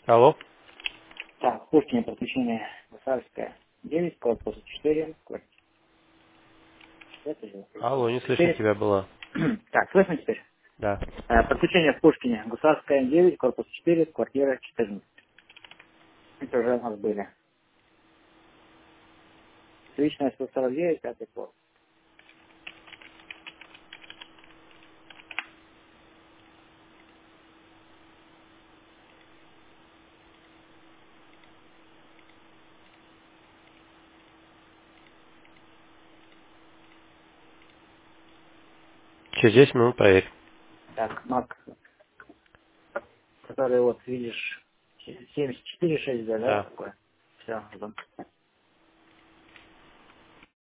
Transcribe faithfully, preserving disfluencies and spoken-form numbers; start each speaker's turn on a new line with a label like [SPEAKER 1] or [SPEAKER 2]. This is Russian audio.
[SPEAKER 1] Алло.
[SPEAKER 2] Так, Пушкина, подключение Гусарская, девять, корпус четыре, квартира. Это же
[SPEAKER 1] Алло, не слышно
[SPEAKER 2] четыре.
[SPEAKER 1] тебя было.
[SPEAKER 2] Так, слышно теперь?
[SPEAKER 1] Да.
[SPEAKER 2] Э, Подключение в Пушкине, Гусарская, девять, корпус четыре, квартира четырнадцать. Это уже у нас были. Личная сто сорок девять, пятый код.
[SPEAKER 1] Через десять минут проверь.
[SPEAKER 2] Так, Мак, который вот видишь, семьдесят четыре шесть, да,
[SPEAKER 1] Да.
[SPEAKER 2] такое. Все,